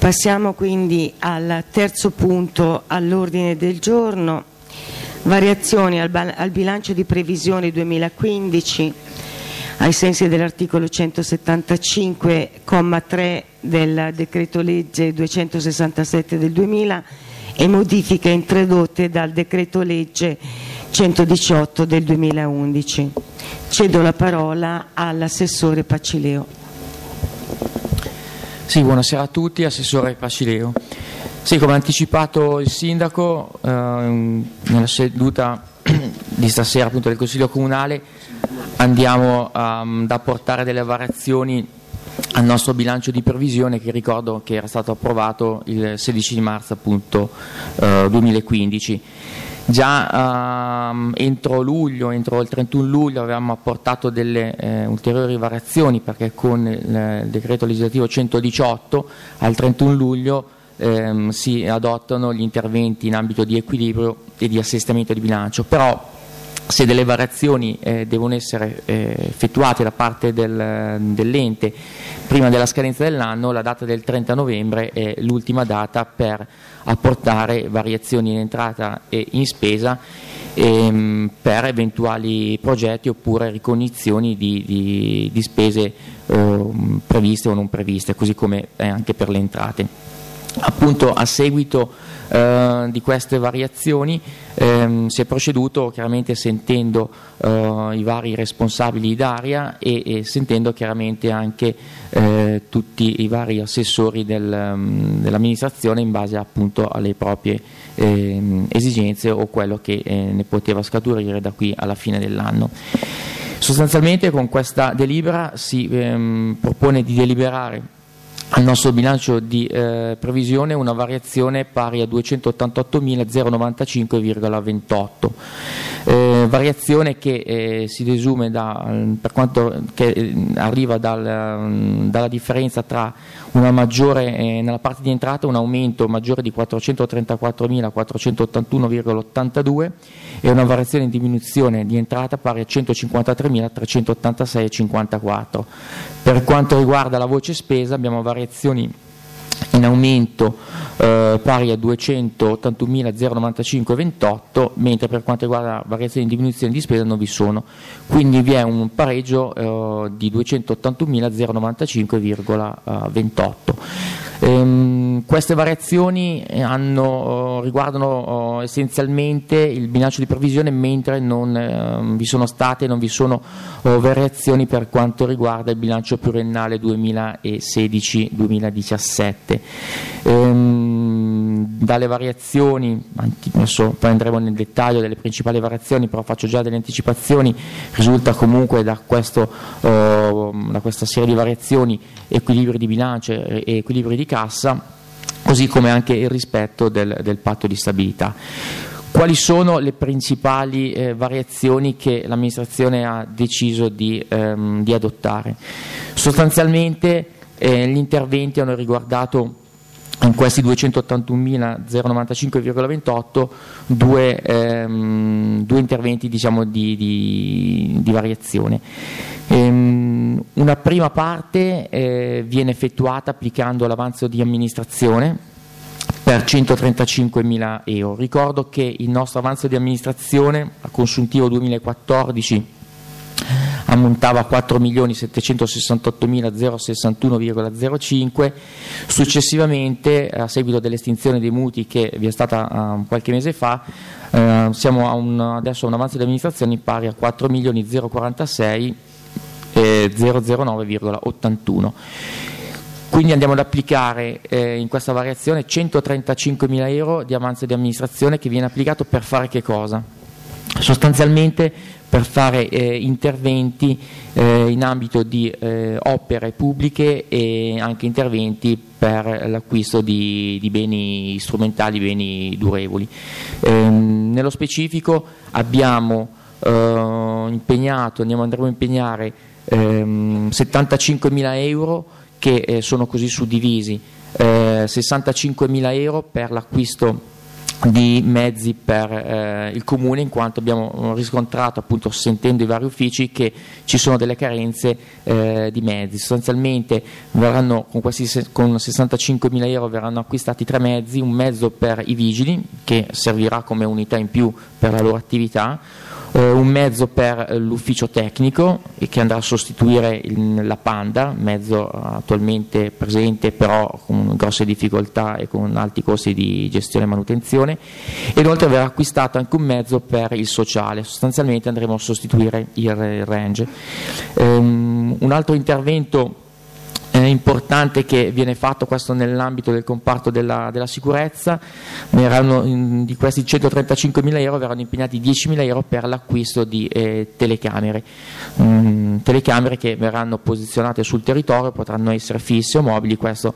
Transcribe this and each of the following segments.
Passiamo quindi al terzo punto all'ordine del giorno, variazioni al bilancio di previsione 2015 ai sensi dell'articolo 175,3 del decreto legge 267 del 2000 e modifiche introdotte dal decreto legge 118 del 2011. Cedo la parola all'assessore Pacileo. Sì, buonasera a tutti, Assessore Pacileo. Sì, come ha anticipato il Sindaco, nella seduta di stasera appunto del Consiglio Comunale andiamo ad apportare delle variazioni al nostro bilancio di previsione, che ricordo che era stato approvato il 16 marzo appunto 2015. Già entro il 31 luglio avevamo apportato delle ulteriori variazioni, perché con il decreto legislativo 118 al 31 luglio si adottano gli interventi in ambito di equilibrio e di assestamento di bilancio. Però se delle variazioni devono essere effettuate da parte dell'ente prima della scadenza dell'anno, la data del 30 novembre è l'ultima data per apportare variazioni in entrata e in spesa per eventuali progetti oppure ricognizioni di spese previste o non previste, così come anche per le entrate. Appunto, a seguito di queste variazioni si è proceduto chiaramente sentendo i vari responsabili d'area e sentendo chiaramente anche tutti i vari assessori dell'amministrazione in base appunto alle proprie esigenze o quello che ne poteva scaturire da qui alla fine dell'anno. Sostanzialmente con questa delibera si propone di deliberare al nostro bilancio di previsione una variazione pari a 288.095,28, variazione che si desume per quanto che arriva dalla differenza tra una maggiore nella parte di entrata, un aumento maggiore di 434.481,82 e una variazione in diminuzione di entrata pari a 153.386,54. Per quanto riguarda la voce spesa abbiamo variazioni in aumento pari a 281.095,28, mentre per quanto riguarda variazioni in diminuzione di spesa non vi sono, quindi vi è un pareggio di 281.095,28. Queste variazioni riguardano essenzialmente il bilancio di previsione, mentre non vi sono variazioni per quanto riguarda il bilancio pluriennale 2016-2017. Dalle variazioni, adesso poi andremo nel dettaglio delle principali variazioni, però faccio già delle anticipazioni, risulta comunque da questa serie di variazioni equilibri di bilancio e equilibri di cassa, così come anche il rispetto del patto di stabilità. Quali sono le principali variazioni che l'amministrazione ha deciso di adottare? Sostanzialmente gli interventi hanno riguardato in questi 281.095,28 due interventi diciamo di variazione. Una prima parte viene effettuata applicando l'avanzo di amministrazione per 135.000 euro. Ricordo che il nostro avanzo di amministrazione a consuntivo 2014 ammontava a 4.768.061,05. Successivamente, a seguito dell'estinzione dei mutui che vi è stata qualche mese fa, siamo adesso a un avanzo di amministrazione pari a 4.046.009,81. Quindi andiamo ad applicare in questa variazione 135.000 euro di avanzo di amministrazione, che viene applicato per fare che cosa? Sostanzialmente per fare interventi in ambito di opere pubbliche e anche interventi per l'acquisto di beni strumentali, beni durevoli. Nello specifico andremo a impegnare 75.000 euro che sono così suddivisi: 65.000 euro per l'acquisto di mezzi per il comune, in quanto abbiamo riscontrato, appunto sentendo i vari uffici, che ci sono delle carenze di mezzi. Sostanzialmente verranno, con 65.000 euro verranno acquistati 3 mezzi: un mezzo per i vigili, che servirà come unità in più per la loro attività, un mezzo per l'ufficio tecnico, che andrà a sostituire la Panda, mezzo attualmente presente però con grosse difficoltà e con alti costi di gestione e manutenzione, e inoltre verrà acquistato anche un mezzo per il sociale. Sostanzialmente andremo a sostituire il Range. Un altro intervento importante che viene fatto, questo nell'ambito del comparto della sicurezza, di questi 135.000 euro verranno impegnati 10.000 euro per l'acquisto di telecamere che verranno posizionate sul territorio, potranno essere fisse o mobili. Questo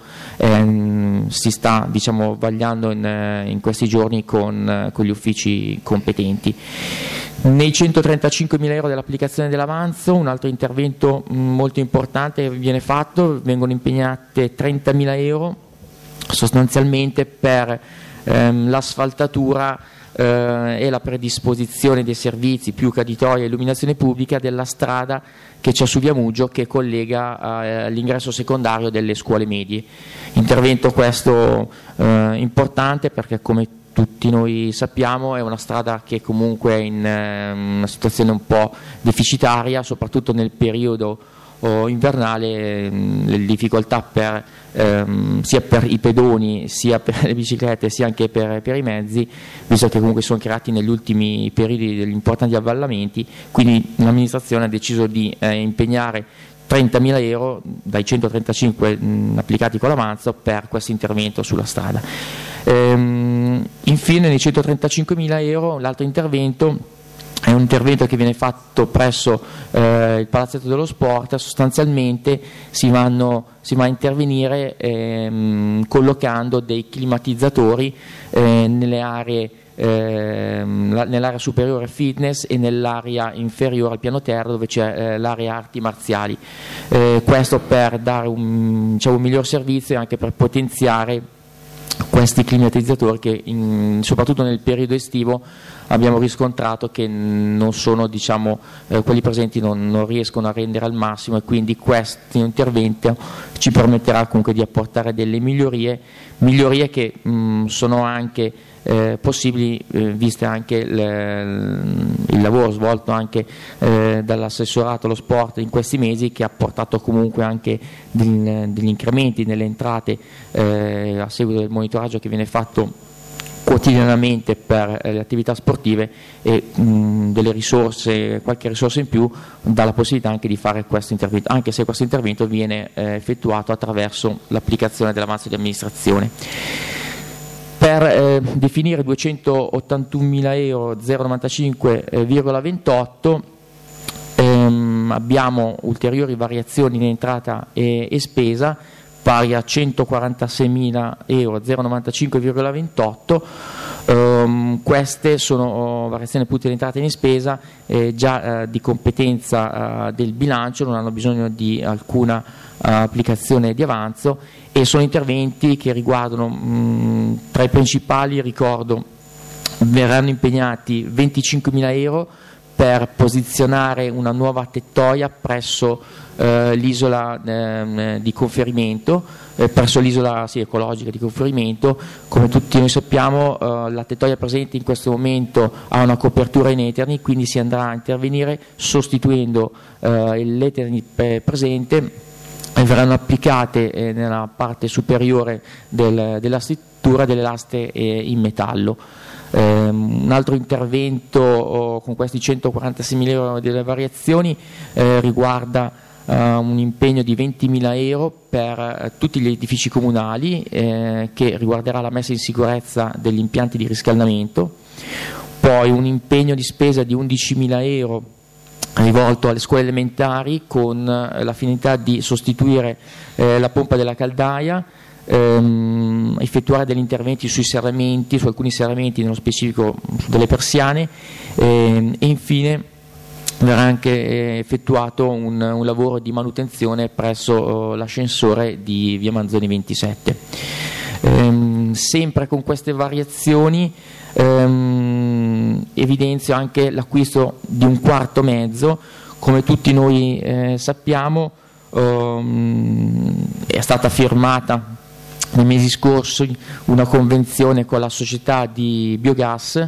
si sta, diciamo, vagliando in questi giorni con gli uffici competenti. Nei 135.000 euro dell'applicazione dell'avanzo, un altro intervento molto importante viene fatto: vengono impegnate 30.000 euro sostanzialmente per l'asfaltatura e la predisposizione dei servizi più caditoia e illuminazione pubblica della strada che c'è su Via Mugio, che collega l'ingresso secondario delle scuole medie. Intervento questo importante perché, come tutti noi sappiamo, è una strada che comunque è in una situazione un po' deficitaria, soprattutto nel periodo invernale. Le difficoltà sia per i pedoni, sia per le biciclette, sia anche per i mezzi, visto che comunque sono creati negli ultimi periodi degli importanti avvallamenti. Quindi l'amministrazione ha deciso di impegnare 30.000 euro dai 135 applicati con l'avanzo per questo intervento sulla strada. Infine, nei 135.000 euro l'altro intervento è un intervento che viene fatto presso il Palazzetto dello Sport. Sostanzialmente si va a intervenire collocando dei climatizzatori nell'area superiore fitness e nell'area inferiore al piano terra, dove c'è l'area arti marziali. Questo per dare un miglior servizio e anche per potenziare questi climatizzatori che soprattutto nel periodo estivo abbiamo riscontrato che non sono, quelli presenti non riescono a rendere al massimo, e quindi questo intervento ci permetterà comunque di apportare delle migliorie che sono anche possibili, viste anche il lavoro svolto anche dall'assessorato allo sport in questi mesi, che ha portato comunque anche degli incrementi nelle entrate a seguito del monitoraggio che viene fatto quotidianamente per le attività sportive, e delle risorse, qualche risorsa in più dà la possibilità anche di fare questo intervento, anche se questo intervento viene effettuato attraverso l'applicazione dell'avanzo di amministrazione. Per definire 281.000 euro 095,28 abbiamo ulteriori variazioni in entrata e spesa pari a 146.000 euro 095,28. Queste sono variazioni appunto in entrata e in spesa già di competenza del bilancio, non hanno bisogno di alcuna applicazione di avanzo, e sono interventi che riguardano, tra i principali ricordo, verranno impegnati 25.000 euro per posizionare una nuova tettoia presso l'isola di conferimento, presso l'isola ecologica di conferimento. Come tutti noi sappiamo, la tettoia presente in questo momento ha una copertura in Eternit, quindi si andrà a intervenire sostituendo l'Eternit presente, e verranno applicate nella parte superiore della struttura delle lastre in metallo. Un altro intervento con questi 146.000 euro delle variazioni riguarda un impegno di 20.000 euro per tutti gli edifici comunali, che riguarderà la messa in sicurezza degli impianti di riscaldamento. Poi un impegno di spesa di 11.000 euro rivolto alle scuole elementari, con la finalità di sostituire la pompa della caldaia, effettuare degli interventi sui serramenti, su alcuni serramenti, nello specifico delle persiane, e infine verrà anche effettuato un lavoro di manutenzione presso l'ascensore di via Manzoni 27. sempre con queste variazioni evidenzio anche l'acquisto di un quarto mezzo. Come tutti noi sappiamo, è stata firmata nei mesi scorsi una convenzione con la società di biogas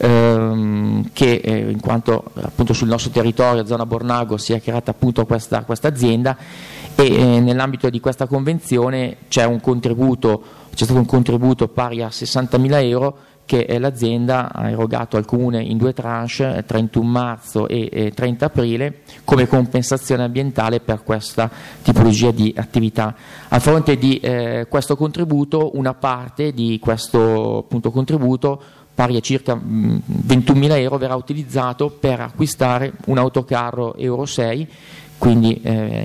che in quanto appunto sul nostro territorio, zona Bornago, si è creata appunto questa azienda, e nell'ambito di questa convenzione c'è stato un contributo pari a 60.000 euro che l'azienda ha erogato al Comune in 2 tranche, 31 marzo e 30 aprile, come compensazione ambientale per questa tipologia di attività. A fronte di questo contributo, una parte di questo appunto contributo, pari a circa 21.000 euro, verrà utilizzato per acquistare un autocarro Euro 6, quindi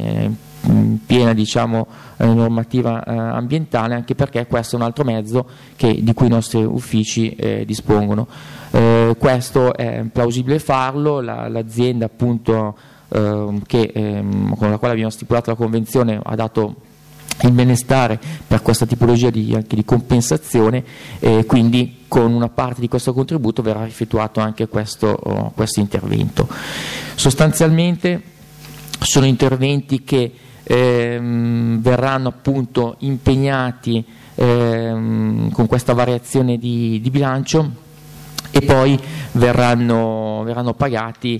piena normativa ambientale, anche perché questo è un altro mezzo di cui i nostri uffici dispongono. Questo è plausibile farlo, l'azienda appunto con la quale abbiamo stipulato la convenzione ha dato il benestare per questa tipologia anche di compensazione, quindi con una parte di questo contributo verrà effettuato anche questo intervento. Sostanzialmente sono interventi che verranno appunto impegnati con questa variazione di bilancio e poi verranno pagati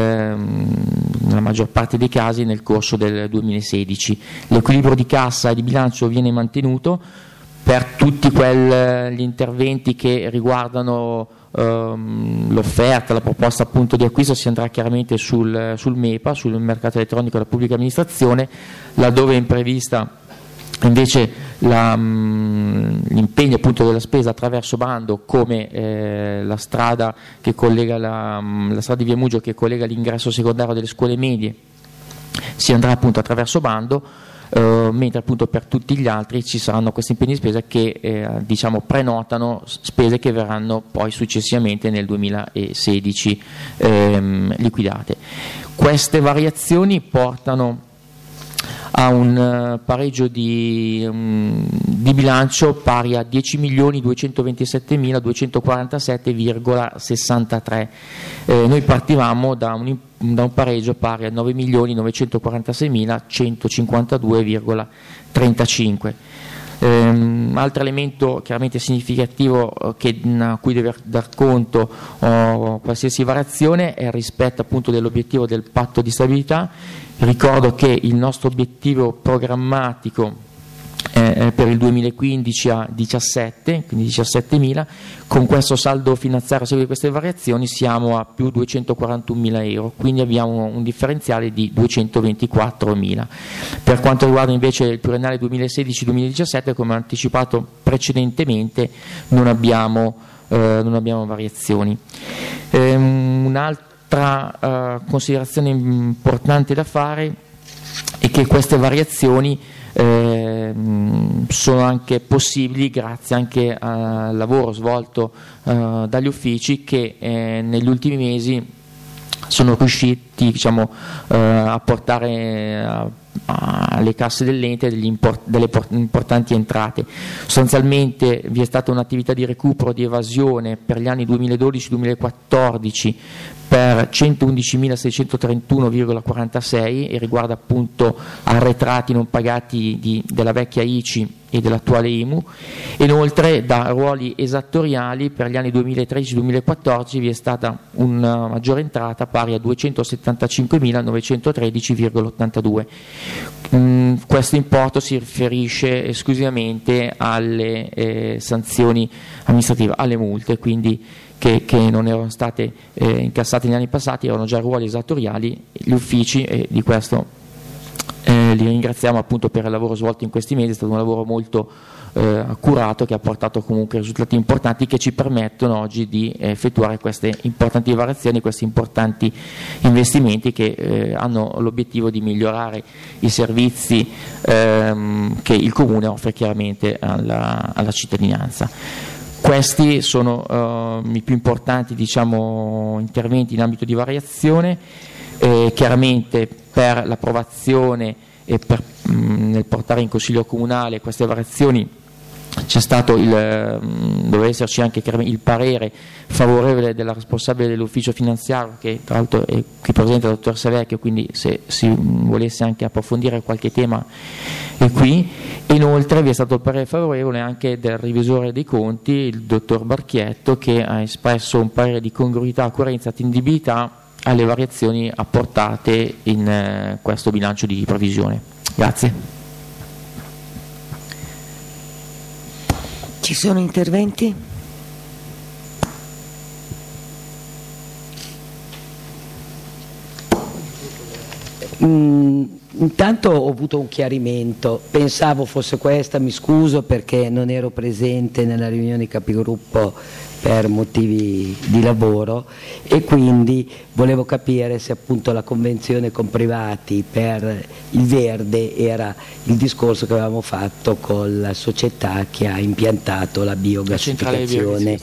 nella maggior parte dei casi nel corso del 2016. L'equilibrio di cassa e di bilancio viene mantenuto per tutti gli interventi che riguardano l'offerta, la proposta appunto di acquisto. Si andrà chiaramente sul MEPA, sul mercato elettronico della pubblica amministrazione, laddove è imprevista invece l'impegno appunto della spesa attraverso bando, come la strada che collega la strada di Via Mugio che collega l'ingresso secondario delle scuole medie, si andrà appunto attraverso bando, mentre appunto per tutti gli altri ci saranno questi impegni di spesa che prenotano spese che verranno poi successivamente nel 2016 liquidate. Queste variazioni portano a un pareggio di bilancio pari a 10.227.247,63. Noi partivamo da un pareggio pari a 9.946.152,35. Altro elemento chiaramente significativo a cui deve dar conto qualsiasi variazione è il rispetto appunto dell'obiettivo del patto di stabilità. Ricordo che il nostro obiettivo programmatico per il 2015 a 17, quindi 17.000, con questo saldo finanziario a seguito di queste variazioni siamo a più 241.000 euro, quindi abbiamo un differenziale di 224.000. Per quanto riguarda invece il pluriennale 2016-2017, come anticipato precedentemente, non abbiamo variazioni. Un'altra considerazione importante da fare è che queste variazioni sono anche possibili grazie anche al lavoro svolto dagli uffici che negli ultimi mesi sono riusciti a portare alle casse dell'ente delle importanti entrate. Sostanzialmente vi è stata un'attività di recupero di evasione per gli anni 2012-2014 per 111.631,46 e riguarda appunto arretrati non pagati della vecchia ICI e dell'attuale IMU. Inoltre da ruoli esattoriali per gli anni 2013-2014 vi è stata una maggiore entrata pari a 275.913,82. Questo importo si riferisce esclusivamente alle sanzioni amministrative, alle multe, quindi che non erano state incassate negli anni passati, erano già ruoli esattoriali gli uffici, e di questo li ringraziamo appunto per il lavoro svolto in questi mesi. È stato un lavoro molto accurato che ha portato comunque risultati importanti che ci permettono oggi di effettuare queste importanti variazioni, questi importanti investimenti che hanno l'obiettivo di migliorare i servizi che il Comune offre chiaramente alla cittadinanza. Questi sono i più importanti interventi in ambito di variazione. Chiaramente per l'approvazione e nel portare in Consiglio Comunale queste variazioni c'è stato doveva esserci anche il parere favorevole della responsabile dell'ufficio finanziario, che tra l'altro è qui presente il dottor Savecchio, quindi se si volesse anche approfondire qualche tema è qui. Inoltre vi è stato il parere favorevole anche del revisore dei conti, il dottor Barchietto, che ha espresso un parere di congruità, coerenza e attendibilità alle variazioni apportate in questo bilancio di previsione. Grazie. Ci sono interventi? Intanto ho avuto un chiarimento, pensavo fosse questa, mi scuso perché non ero presente nella riunione di capigruppo per motivi di lavoro, e quindi volevo capire se appunto la convenzione con privati per il verde era il discorso che avevamo fatto con la società che ha impiantato la biogassificazione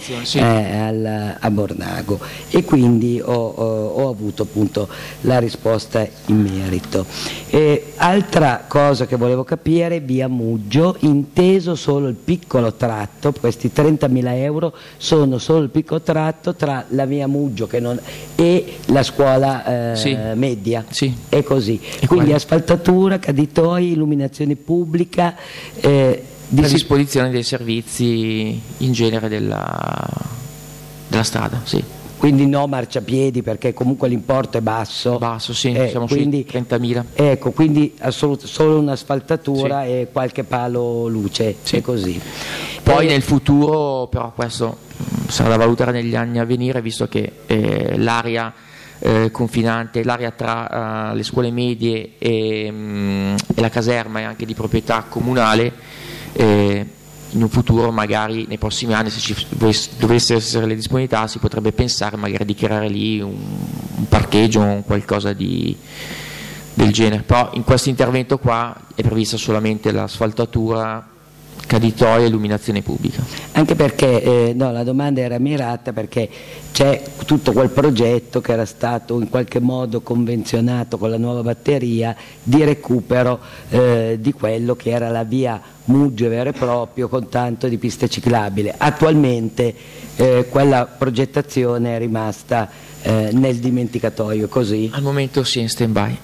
a Bornago, e quindi ho avuto appunto la risposta in merito. Altra cosa che volevo capire, via Muggio, inteso solo il piccolo tratto, questi 30.000 euro sono solo il piccolo tratto tra la via Muggio e la scuola media, sì. È così, e quindi asfaltatura, caditoi, illuminazione pubblica, predisposizione dei servizi in genere della strada, sì. Quindi no marciapiedi, perché comunque l'importo è basso. Basso, sì, siamo quindi, sui 30.000. Ecco, quindi solo un'asfaltatura, sì, e qualche palo luce, sì. È così. Poi nel futuro, però questo sarà da valutare negli anni a venire, visto che l'area confinante, l'area tra le scuole medie e la caserma è anche di proprietà comunale. In un futuro, magari nei prossimi anni, se ci dovesse essere le disponibilità, si potrebbe pensare magari di creare lì un parcheggio o qualcosa del genere, però in questo intervento qua è prevista solamente l'asfaltatura, caditoia e illuminazione pubblica. Anche perché la domanda era mirata, perché c'è tutto quel progetto che era stato in qualche modo convenzionato con la nuova batteria di recupero di quello che era la via Muggio vero e proprio, con tanto di piste ciclabili. Attualmente quella progettazione è rimasta nel dimenticatoio, così? Al momento sì, in stand by.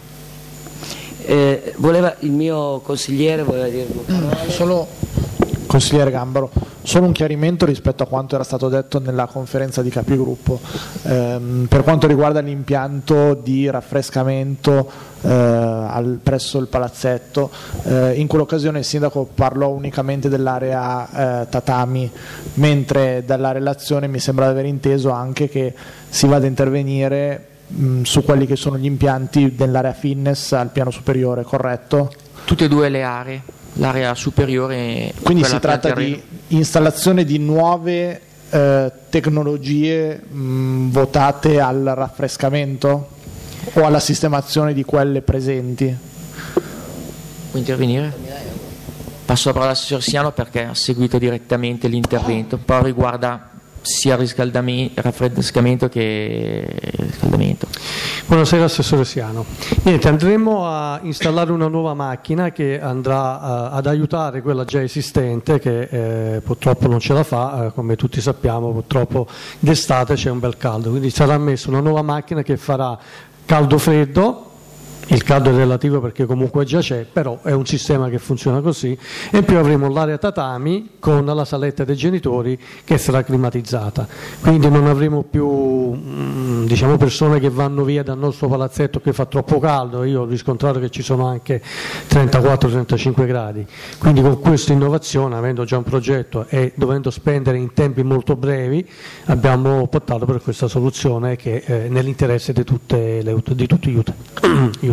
Il mio consigliere voleva dire Consigliere Gambaro, solo un chiarimento rispetto a quanto era stato detto nella conferenza di capigruppo. Per quanto riguarda l'impianto di raffrescamento presso il palazzetto, in quell'occasione il sindaco parlò unicamente dell'area tatami, mentre dalla relazione mi sembra di aver inteso anche che si vada a intervenire su quelli che sono gli impianti dell'area fitness al piano superiore, corretto? Tutte e due le aree, l'area superiore. Quindi si tratta di installazione di nuove tecnologie votate al raffrescamento o alla sistemazione di quelle presenti? Può intervenire? Passo la parola al signor Siano perché ha seguito direttamente l'intervento, però riguarda sia raffrescamento che riscaldamento. Buonasera Assessore Siano. Niente, andremo a installare una nuova macchina che andrà ad aiutare quella già esistente che purtroppo non ce la fa, come tutti sappiamo purtroppo d'estate c'è un bel caldo, quindi sarà messa una nuova macchina che farà caldo-freddo. Il caldo è relativo perché comunque già c'è, però è un sistema che funziona così, e in più avremo l'area tatami con la saletta dei genitori che sarà climatizzata, quindi non avremo più diciamo persone che vanno via dal nostro palazzetto che fa troppo caldo. Io ho riscontrato che ci sono anche 34-35 gradi, quindi con questa innovazione, avendo già un progetto e dovendo spendere in tempi molto brevi, abbiamo optato per questa soluzione che è nell'interesse di tutti gli utenti.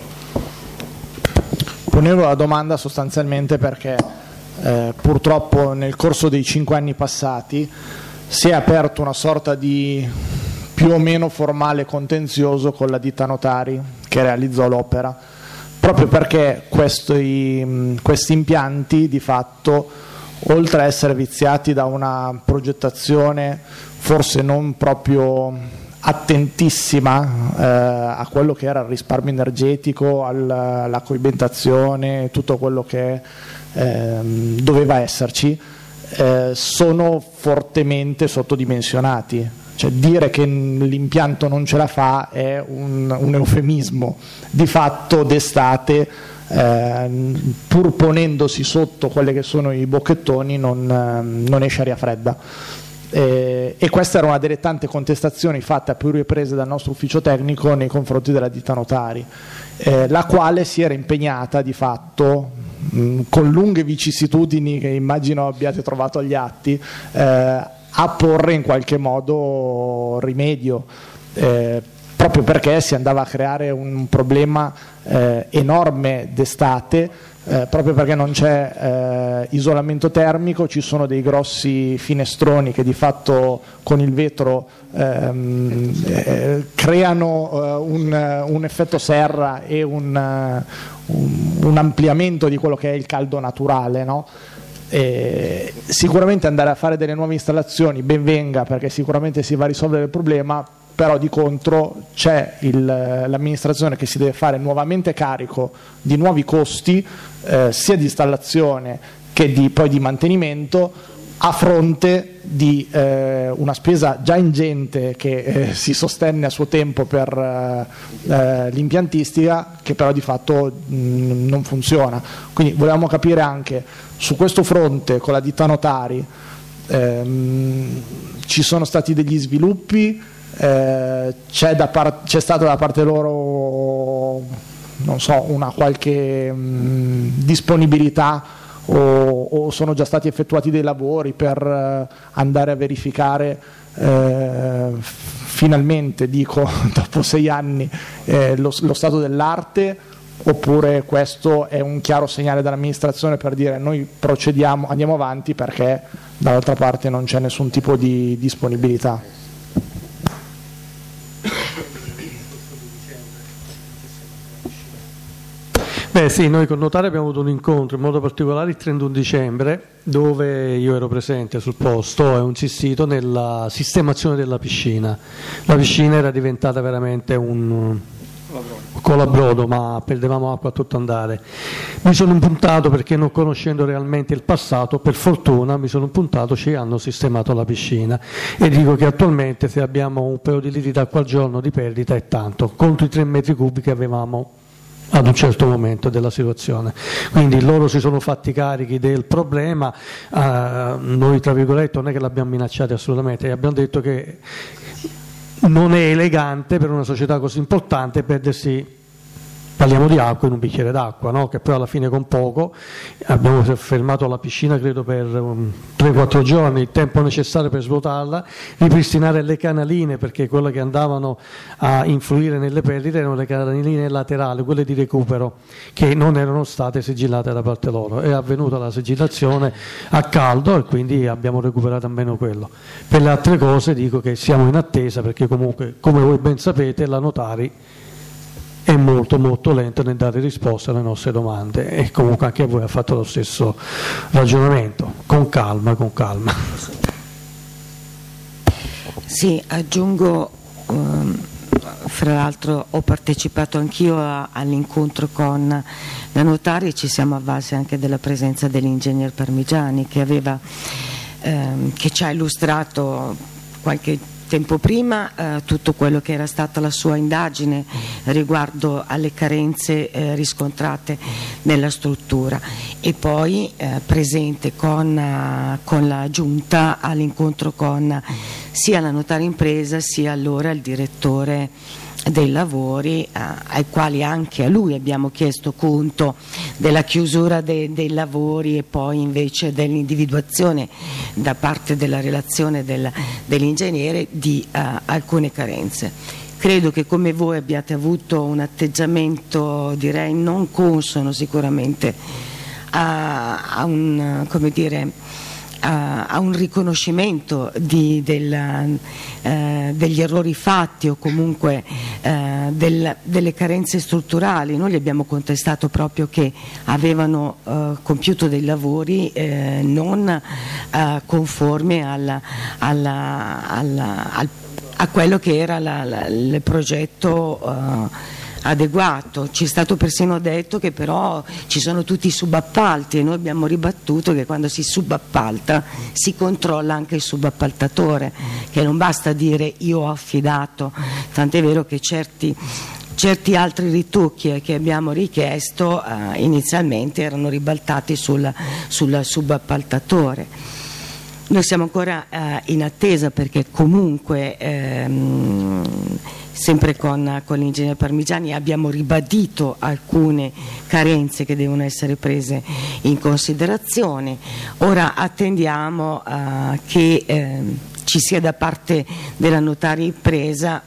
Ponevo la domanda sostanzialmente perché purtroppo nel corso dei 5 anni passati si è aperto una sorta di più o meno formale contenzioso con la ditta Notari che realizzò l'opera, proprio perché questi impianti di fatto, oltre a essere viziati da una progettazione forse non proprio attentissima a quello che era il risparmio energetico, alla coibentazione, tutto quello che doveva esserci, sono fortemente sottodimensionati. Cioè, dire che l'impianto non ce la fa è un eufemismo. Di fatto d'estate, pur ponendosi sotto quelli che sono i bocchettoni, non esce aria fredda. E questa era una delle tante contestazioni fatte a più riprese dal nostro ufficio tecnico nei confronti della ditta Notari, la quale si era impegnata di fatto, con lunghe vicissitudini che immagino abbiate trovato agli atti, a porre in qualche modo rimedio, proprio perché si andava a creare un problema enorme d'estate, proprio perché non c'è isolamento termico, ci sono dei grossi finestroni che di fatto con il vetro creano un effetto serra e un ampliamento di quello che è il caldo naturale, no? Sicuramente andare a fare delle nuove installazioni ben venga, perché sicuramente si va a risolvere il problema, però di contro c'è l'amministrazione che si deve fare nuovamente carico di nuovi costi, sia di installazione che poi di mantenimento, a fronte di una spesa già ingente che si sostenne a suo tempo per l'impiantistica, che però di fatto non funziona. Quindi volevamo capire anche su questo fronte con la ditta Notari ci sono stati degli sviluppi, c'è stata da parte loro, non so, una qualche disponibilità, o sono già stati effettuati dei lavori per andare a verificare finalmente, dico, dopo 6 anni lo stato dell'arte, oppure questo è un chiaro segnale dall'amministrazione per dire noi procediamo, andiamo avanti, perché dall'altra parte non c'è nessun tipo di disponibilità? Beh sì, noi con Notari abbiamo avuto un incontro, in modo particolare il 31 dicembre, dove io ero presente sul posto e ho insistito nella sistemazione della piscina. La piscina era diventata veramente un colabrodo, ma perdevamo acqua a tutto andare. Mi sono impuntato, perché non conoscendo realmente il passato, per fortuna mi sono impuntato, ci hanno sistemato la piscina, e dico che attualmente se abbiamo un paio di litri d'acqua al giorno di perdita è tanto, contro i 3 metri cubi che avevamo ad un certo momento della situazione. Quindi loro si sono fatti carichi del problema, noi tra virgolette non è che l'abbiamo minacciato assolutamente, abbiamo detto che non è elegante per una società così importante perdersi, parliamo di acqua, in un bicchiere d'acqua, no? Che poi alla fine con poco abbiamo fermato la piscina credo per 3-4 giorni, il tempo necessario per svuotarla, ripristinare le canaline, perché quelle che andavano a influire nelle perdite erano le canaline laterali, quelle di recupero, che non erano state sigillate da parte loro. È avvenuta la sigillazione a caldo e quindi abbiamo recuperato almeno quello. Per le altre cose dico che siamo in attesa, perché comunque, come voi ben sapete, la Notari è molto molto lento nel dare risposte alle nostre domande, e comunque anche voi ha fatto lo stesso ragionamento. Con calma, con calma. Sì, aggiungo, fra l'altro ho partecipato anch'io all'incontro con la Notari e ci siamo avvalsi anche della presenza dell'ingegner Parmigiani, che ci ha illustrato qualche tempo prima tutto quello che era stata la sua indagine riguardo alle carenze riscontrate nella struttura, e poi presente con la giunta all'incontro con sia la Notaria Impresa sia allora il direttore dei lavori, ai quali anche a lui abbiamo chiesto conto della chiusura dei lavori e poi invece dell'individuazione da parte della relazione dell'ingegnere di alcune carenze. Credo che come voi abbiate avuto un atteggiamento, direi, non consono sicuramente a un riconoscimento degli errori fatti o comunque delle carenze strutturali. Noi gli abbiamo contestato proprio che avevano compiuto dei lavori non conformi a quello che era il progetto adeguato. Ci è stato persino detto che però ci sono tutti i subappalti, e noi abbiamo ribattuto che quando si subappalta si controlla anche il subappaltatore, che non basta dire io ho affidato, tant'è vero che certi altri ritocchi che abbiamo richiesto inizialmente erano ribaltati sul subappaltatore. Noi siamo ancora in attesa, perché comunque sempre con l'ingegnere Parmigiani abbiamo ribadito alcune carenze che devono essere prese in considerazione. Ora attendiamo che ci sia da parte della notaria impresa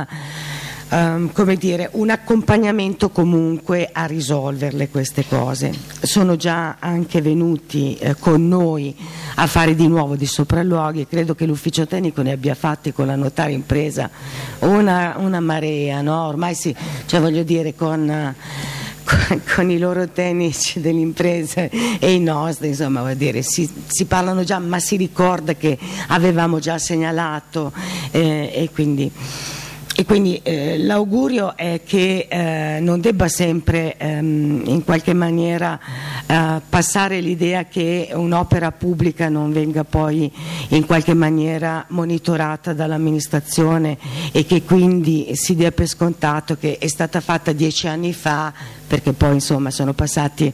un accompagnamento comunque a risolverle queste cose. Sono già anche venuti con noi a fare di nuovo dei sopralluoghi, e credo che l'ufficio tecnico ne abbia fatti con la notaria impresa una marea, no? Ormai sì, cioè voglio dire con i loro tecnici delle imprese e i nostri, insomma, vuol dire, si parlano già, ma si ricorda che avevamo già segnalato e quindi l'augurio è che non debba sempre in qualche maniera passare l'idea che un'opera pubblica non venga poi in qualche maniera monitorata dall'amministrazione, e che quindi si dia per scontato che è stata fatta 10 anni fa, perché poi insomma sono passati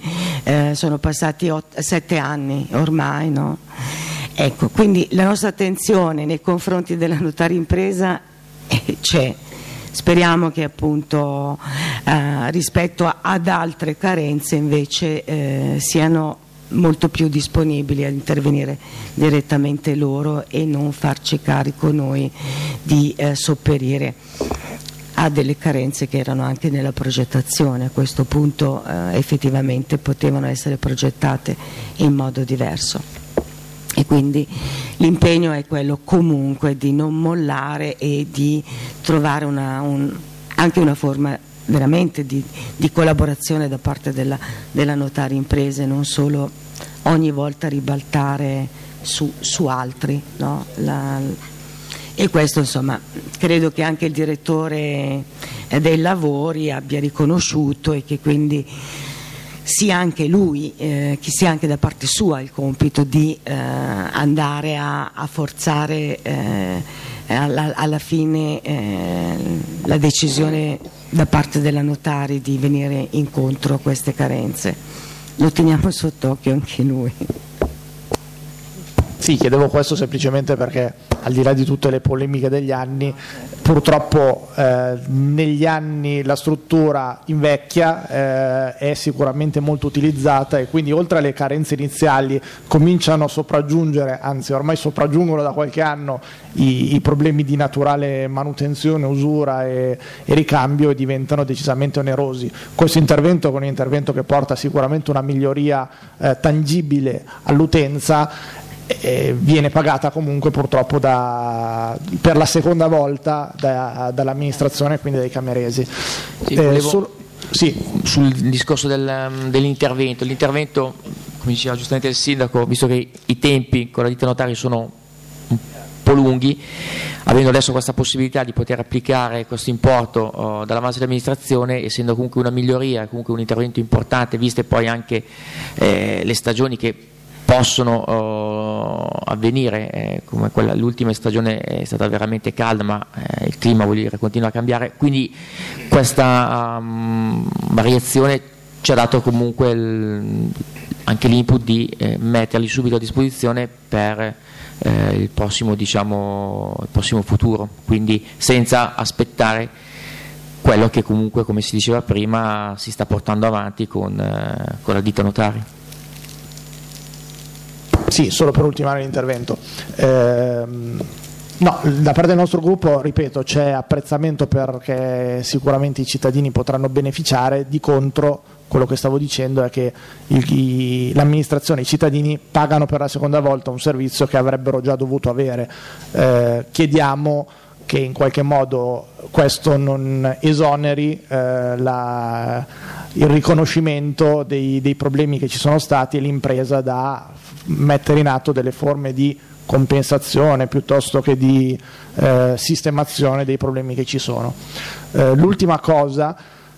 7 anni ormai, no? Ecco, quindi la nostra attenzione nei confronti della notaria impresa c'è. Speriamo che appunto rispetto ad altre carenze invece siano molto più disponibili ad intervenire direttamente loro e non farci carico noi di sopperire a delle carenze che erano anche nella progettazione. A questo punto effettivamente potevano essere progettate in modo diverso. E quindi l'impegno è quello comunque di non mollare e di trovare anche una forma veramente di collaborazione da parte della notaria imprese, non solo ogni volta ribaltare su altri, no? E questo insomma credo che anche il direttore dei lavori abbia riconosciuto, e che quindi sia anche lui, che sia anche da parte sua il compito di andare a forzare alla fine la decisione da parte della notaria di venire incontro a queste carenze. Lo teniamo sott'occhio anche lui. Sì, chiedevo questo semplicemente perché, al di là di tutte le polemiche degli anni, purtroppo negli anni la struttura invecchia, è sicuramente molto utilizzata, e quindi oltre alle carenze iniziali cominciano a sopraggiungere, anzi ormai sopraggiungono da qualche anno, i problemi di naturale manutenzione, usura e ricambio, e diventano decisamente onerosi. Questo intervento, con un intervento che porta sicuramente una miglioria tangibile all'utenza, viene pagata comunque purtroppo per la seconda volta dall'amministrazione, quindi dai cameresi. Sì, sul discorso dell'intervento, l'intervento, come diceva giustamente il sindaco, visto che i tempi con la ditta notaria sono un po' lunghi, avendo adesso questa possibilità di poter applicare questo importo dalla base dell'amministrazione, essendo comunque una miglioria, comunque un intervento importante, viste poi anche le stagioni che possono avvenire, come l'ultima stagione è stata veramente calda, ma il clima, vuol dire, continua a cambiare, quindi questa variazione ci ha dato comunque anche l'input di metterli subito a disposizione per il prossimo futuro, quindi senza aspettare quello che comunque, come si diceva prima, si sta portando avanti con la ditta notaria. Sì, solo per ultimare l'intervento. No, da parte del nostro gruppo, ripeto, c'è apprezzamento perché sicuramente i cittadini potranno beneficiare. Di contro, quello che stavo dicendo è che l'amministrazione, i cittadini pagano per la seconda volta un servizio che avrebbero già dovuto avere. Chiediamo che in qualche modo questo non esoneri il riconoscimento dei problemi che ci sono stati, e l'impresa da mettere in atto delle forme di compensazione piuttosto che di sistemazione dei problemi che ci sono. L'ultima cosa,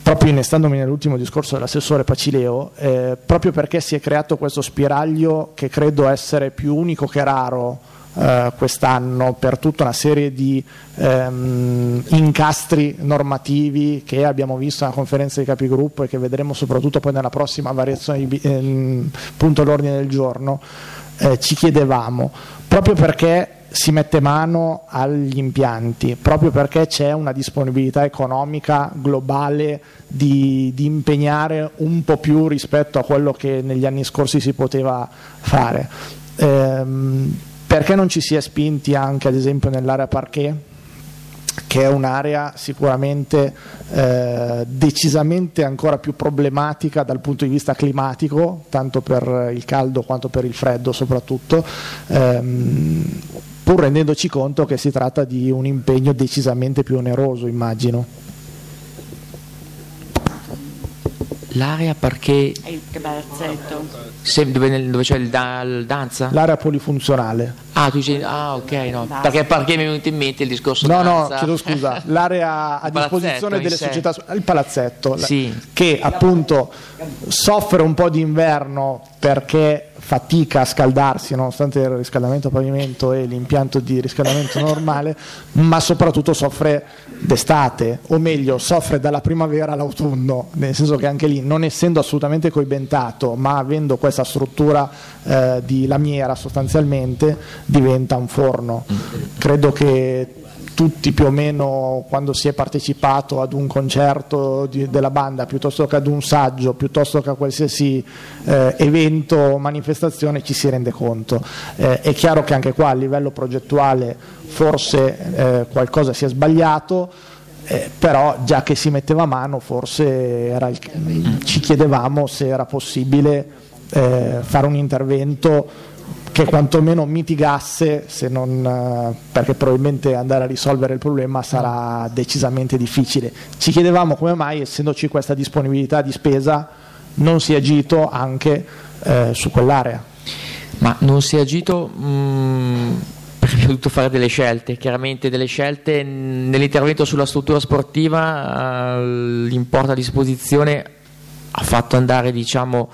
proprio innestandomi nell'ultimo discorso dell'assessore Pacileo, proprio perché si è creato questo spiraglio che credo essere più unico che raro quest'anno, per tutta una serie di incastri normativi che abbiamo visto nella conferenza di capigruppo e che vedremo soprattutto poi nella prossima variazione punto all'ordine del giorno. Ci chiedevamo, proprio perché si mette mano agli impianti, proprio perché c'è una disponibilità economica globale di impegnare un po' più rispetto a quello che negli anni scorsi si poteva fare, perché non ci si è spinti anche ad esempio nell'area parquet, che è un'area sicuramente decisamente ancora più problematica dal punto di vista climatico, tanto per il caldo quanto per il freddo soprattutto, pur rendendoci conto che si tratta di un impegno decisamente più oneroso, immagino. L'area parquet Il palazzetto. dove c'è il danza? L'area polifunzionale. Ah, tu dici, ok, no, perché parquet mi è venuto in mente il discorso No, danza. chiedo scusa, l'area a disposizione delle società, il palazzetto, sì, che appunto soffre un po' d'inverno perché fatica a scaldarsi nonostante il riscaldamento a pavimento e l'impianto di riscaldamento normale, ma soprattutto soffre d'estate, o meglio soffre dalla primavera all'autunno, nel senso che anche lì, non essendo assolutamente coibentato ma avendo questa struttura di lamiera sostanzialmente, diventa un forno. Credo che tutti più o meno, quando si è partecipato ad un concerto della banda, piuttosto che ad un saggio, piuttosto che a qualsiasi evento o manifestazione, ci si rende conto. È chiaro che anche qua a livello progettuale forse qualcosa si è sbagliato, però già che si metteva mano forse ci chiedevamo se era possibile fare un intervento che quantomeno mitigasse, se non, perché probabilmente andare a risolvere il problema sarà decisamente difficile. Ci chiedevamo come mai, essendoci questa disponibilità di spesa, non si è agito anche su quell'area. Ma non si è agito perché abbiamo dovuto fare delle scelte, chiaramente delle scelte nell'intervento sulla struttura sportiva. L'importo a disposizione ha fatto andare, diciamo,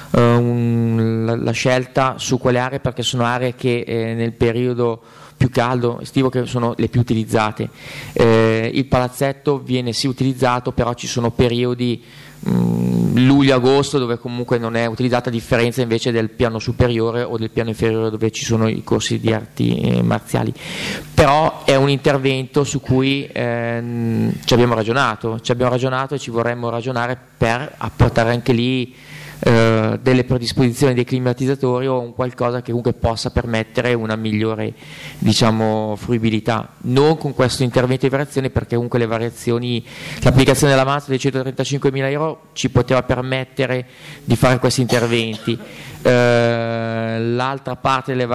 la scelta su quelle aree, perché sono aree che nel periodo più caldo estivo che sono le più utilizzate. Il palazzetto viene sì utilizzato, però ci sono periodi luglio-agosto dove comunque non è utilizzata, a differenza invece del piano superiore o del piano inferiore dove ci sono i corsi di arti marziali. Però è un intervento su cui ci abbiamo ragionato e ci vorremmo ragionare per apportare anche lì delle predisposizioni dei climatizzatori o un qualcosa che comunque possa permettere una migliore, diciamo, fruibilità. Non con questo intervento di variazione, perché comunque le variazioni, l'applicazione della mazza dei 135.000 euro ci poteva permettere di fare questi interventi. L'altra parte delle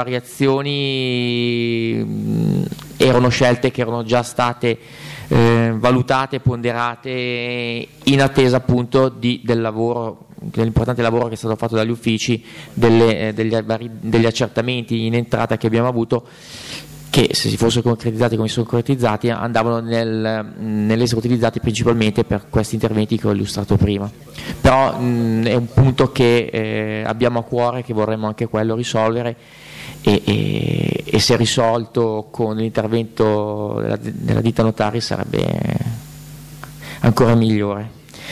variazioni erano scelte che erano già state valutate, ponderate in attesa appunto del lavoro, dell'importante lavoro che è stato fatto dagli uffici, degli accertamenti in entrata che abbiamo avuto, che se si fossero concretizzati come si sono concretizzati andavano nell'essere utilizzati principalmente per questi interventi che ho illustrato prima. Però è un punto che abbiamo a cuore, che vorremmo anche quello risolvere, e se risolto con l'intervento della ditta Notari sarebbe ancora migliore.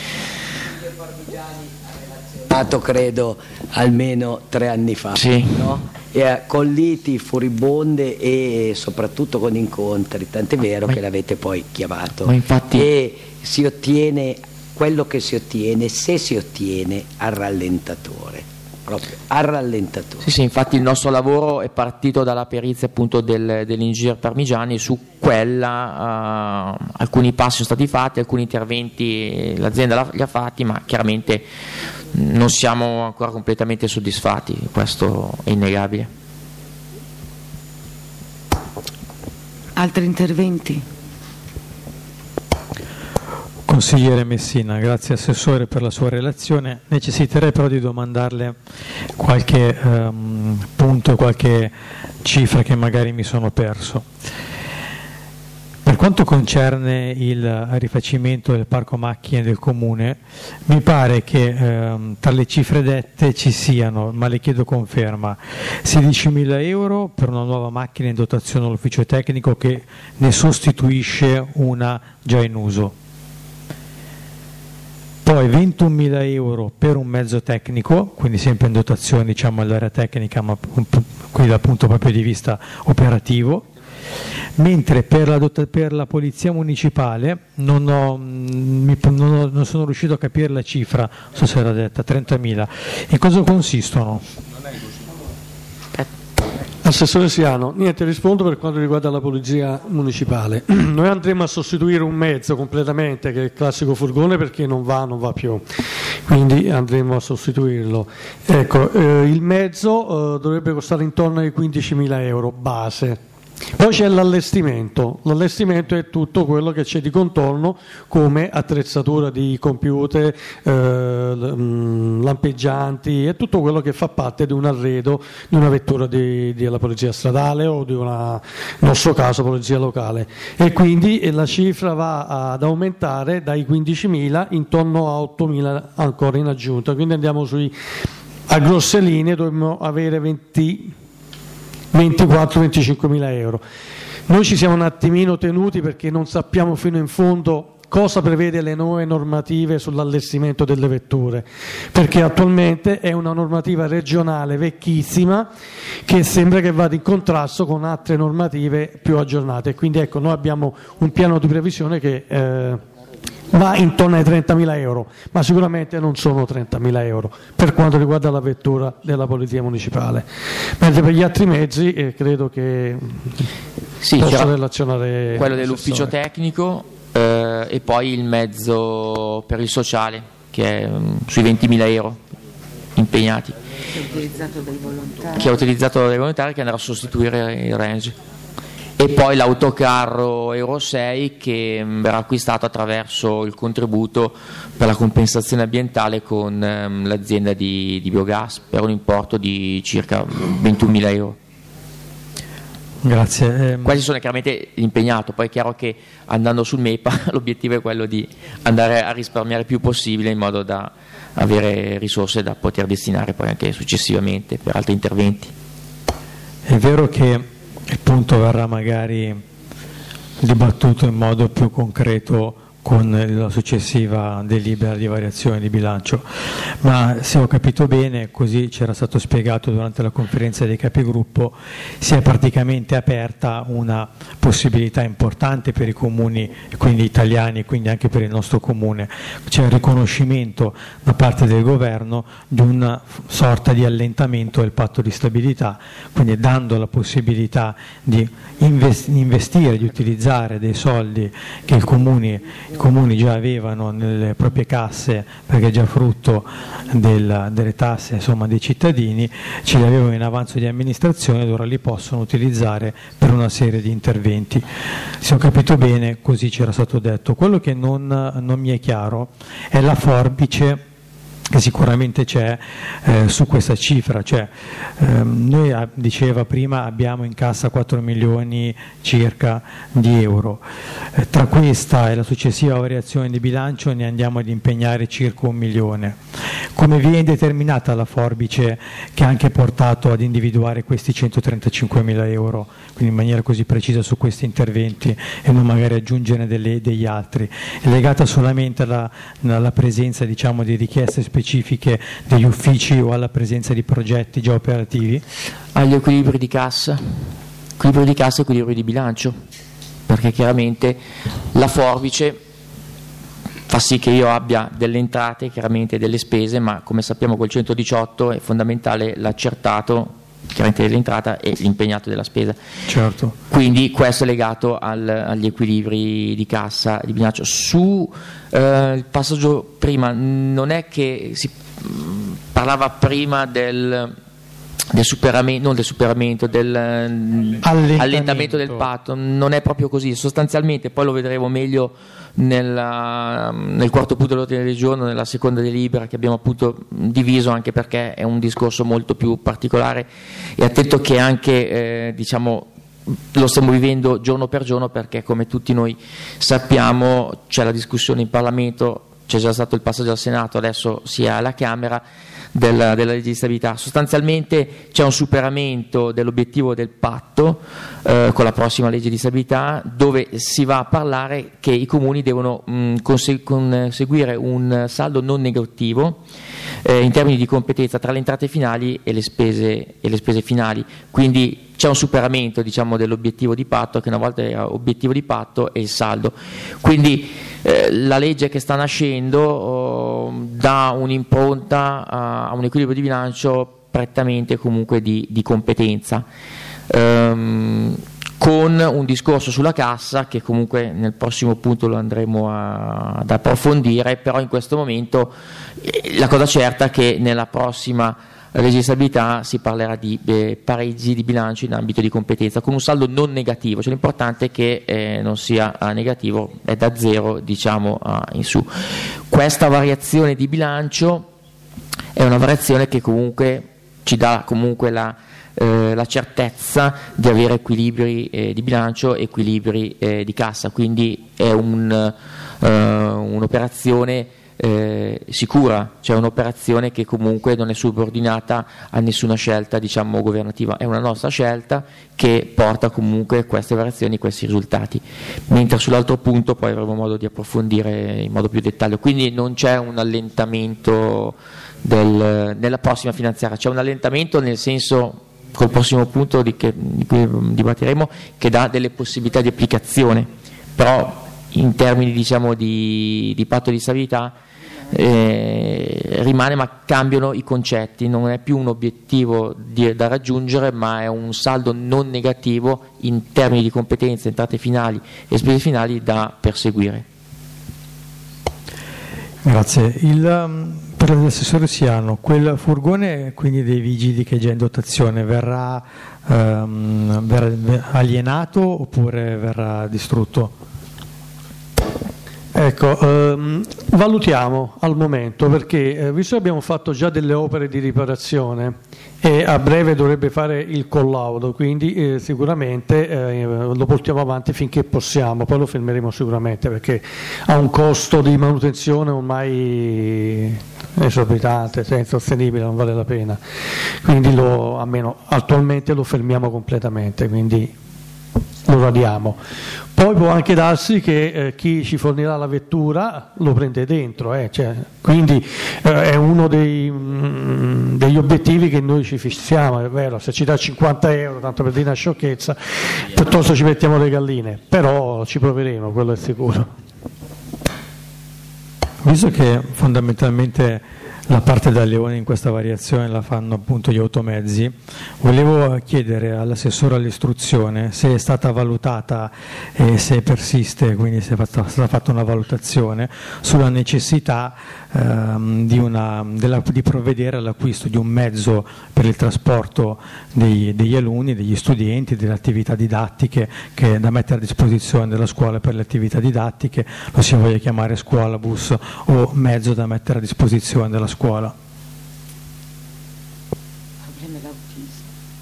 Credo almeno 3 anni fa, sì. No? Con liti furibonde e soprattutto con incontri, tant'è vero che l'avete poi chiamato. Ma infatti... E si ottiene quello che si ottiene, se si ottiene, al rallentatore, proprio al rallentatore. Sì, infatti il nostro lavoro è partito dalla perizia appunto dell'ingegner Parmigiani. Su quella alcuni passi sono stati fatti, alcuni interventi l'azienda li ha fatti, ma chiaramente non siamo ancora completamente soddisfatti, questo è innegabile. Altri interventi? Consigliere Messina, grazie Assessore per la sua relazione. Necessiterei però di domandarle qualche punto, qualche cifra che magari mi sono perso. Per quanto concerne il rifacimento del parco macchine del Comune, mi pare che tra le cifre dette ci siano, ma le chiedo conferma, 16.000 euro per una nuova macchina in dotazione all'ufficio tecnico che ne sostituisce una già in uso. Poi 21.000 euro per un mezzo tecnico, quindi sempre in dotazione diciamo all'area tecnica, ma qui dal punto proprio di vista operativo. Mentre per la polizia municipale non sono riuscito a capire la cifra, non so se era detta, 30.000. In cosa consistono? Assessore Siano, niente, rispondo per quanto riguarda la polizia municipale. Noi andremo a sostituire un mezzo completamente, che è il classico furgone, perché non va più, quindi andremo a sostituirlo. Ecco, il mezzo dovrebbe costare intorno ai 15.000 euro base. Poi c'è l'allestimento è tutto quello che c'è di contorno come attrezzatura di computer, lampeggianti e tutto quello che fa parte di un arredo di una vettura della polizia stradale o di una, nel nostro caso, polizia locale, e quindi la cifra va ad aumentare dai 15.000 intorno a 8.000 ancora in aggiunta, quindi andiamo a grosse linee dovremmo avere 24-25.000 euro. Noi ci siamo un attimino tenuti perché non sappiamo fino in fondo cosa prevede le nuove normative sull'allestimento delle vetture, perché attualmente è una normativa regionale vecchissima che sembra che vada in contrasto con altre normative più aggiornate, quindi ecco, noi abbiamo un piano di previsione che va intorno ai 30.000 euro, ma sicuramente non sono 30.000 euro per quanto riguarda la vettura della polizia municipale, mentre per gli altri mezzi credo che posso relazionare quello dell'ufficio tecnico e poi il mezzo per il sociale che è sui 20.000 euro impegnati, che è utilizzato dai volontari, che andrà a sostituire il Range. E poi l'autocarro Euro 6 che verrà acquistato attraverso il contributo per la compensazione ambientale con l'azienda di biogas per un importo di circa 21.000 euro. Grazie. Questi sono chiaramente impegnato, poi è chiaro che andando sul MEPA l'obiettivo è quello di andare a risparmiare il più possibile in modo da avere risorse da poter destinare poi anche successivamente per altri interventi. È vero che il punto verrà magari dibattuto in modo più concreto con la successiva delibera di variazione di bilancio, ma se ho capito bene, così c'era stato spiegato durante la conferenza dei capigruppo, si è praticamente aperta una possibilità importante per i comuni, quindi italiani e quindi anche per il nostro comune, c'è il riconoscimento da parte del governo di una sorta di allentamento del patto di stabilità, quindi dando la possibilità di investire, di utilizzare dei soldi che i comuni già avevano nelle proprie casse, perché è già frutto delle tasse, insomma, dei cittadini, ce li avevano in avanzo di amministrazione ed ora li possono utilizzare per una serie di interventi. Se ho capito bene, così c'era stato detto. Quello che non mi è chiaro è la forbice che sicuramente c'è su questa cifra, cioè noi diceva prima abbiamo in cassa 4 milioni circa di euro, tra questa e la successiva variazione di bilancio ne andiamo ad impegnare circa 1 milione. Come viene determinata la forbice che ha anche portato ad individuare questi 135.000 euro, quindi in maniera così precisa su questi interventi e non magari aggiungere degli altri? È legata solamente alla presenza, diciamo, di richieste specifiche degli uffici o alla presenza di progetti già operativi? Agli equilibri di cassa e equilibri di bilancio, perché chiaramente la forbice fa sì che io abbia delle entrate, chiaramente delle spese, ma come sappiamo col 118 è fondamentale l'accertato chiaramente dell'entrata e l'impegnato della spesa. Certo. Quindi questo è legato agli equilibri di cassa e di bilancio. Su il passaggio prima, non è che si parlava prima dell'allentamento del patto, non è proprio così, sostanzialmente poi lo vedremo meglio nel quarto punto dell'ordine del giorno, nella seconda delibera che abbiamo appunto diviso, anche perché è un discorso molto più particolare, e attento che anche lo stiamo vivendo giorno per giorno, perché come tutti noi sappiamo c'è la discussione in Parlamento, c'è già stato il passaggio al Senato, adesso sia alla Camera della legge di stabilità. Sostanzialmente c'è un superamento dell'obiettivo del patto con la prossima legge di stabilità, dove si va a parlare che i comuni devono conseguire un saldo non negativo in termini di competenza tra le entrate finali e le spese finali. Quindi c'è un superamento, diciamo, dell'obiettivo di patto, che una volta era obiettivo di patto, e il saldo. Quindi la legge che sta nascendo dà un'impronta a un equilibrio di bilancio prettamente comunque di competenza, con un discorso sulla cassa che comunque nel prossimo punto lo andremo ad approfondire, però in questo momento la cosa certa è che nella prossima legge di stabilità si parlerà di pareggi di bilancio in ambito di competenza con un saldo non negativo, cioè l'importante è che non sia negativo, è da zero, diciamo, in su. Questa variazione di bilancio è una variazione che comunque ci dà comunque la certezza di avere equilibri di bilancio, equilibri di cassa, quindi è un'operazione sicura, cioè un'operazione che comunque non è subordinata a nessuna scelta, diciamo, governativa, è una nostra scelta che porta comunque queste variazioni, questi risultati, mentre sull'altro punto poi avremo modo di approfondire in modo più dettaglio. Quindi non c'è un allentamento nella prossima finanziaria, c'è un allentamento nel senso, col prossimo punto di cui dibatteremo, che dà delle possibilità di applicazione, però in termini, diciamo, di patto di stabilità rimane, ma cambiano i concetti, non è più un obiettivo da raggiungere, ma è un saldo non negativo in termini di competenze, entrate finali e spese finali da perseguire. Grazie. Per l'assessore Siano, quel furgone quindi dei vigili che è già in dotazione verrà alienato oppure verrà distrutto? Ecco, valutiamo al momento, perché visto che abbiamo fatto già delle opere di riparazione e a breve dovrebbe fare il collaudo, quindi sicuramente lo portiamo avanti finché possiamo, poi lo fermeremo sicuramente perché ha un costo di manutenzione ormai esorbitante, insostenibile, non vale la pena, quindi almeno attualmente lo fermiamo completamente, quindi lo radiamo. Poi può anche darsi che chi ci fornirà la vettura lo prende dentro, quindi è uno degli obiettivi che noi ci fissiamo, è vero, se ci dà 50 euro, tanto per dire una sciocchezza, piuttosto ci mettiamo le galline, però ci proveremo, quello è sicuro. Visto che fondamentalmente la parte da leone in questa variazione la fanno appunto gli automezzi, volevo chiedere all'assessore all'istruzione se è stata valutata e se persiste, quindi se è stata fatta una valutazione sulla necessità di provvedere all'acquisto di un mezzo per il trasporto degli alunni, degli studenti, delle attività didattiche che da mettere a disposizione della scuola per le attività didattiche, lo si voglia chiamare scuolabus o mezzo da mettere a disposizione della scuola. Il problema è l'autismo,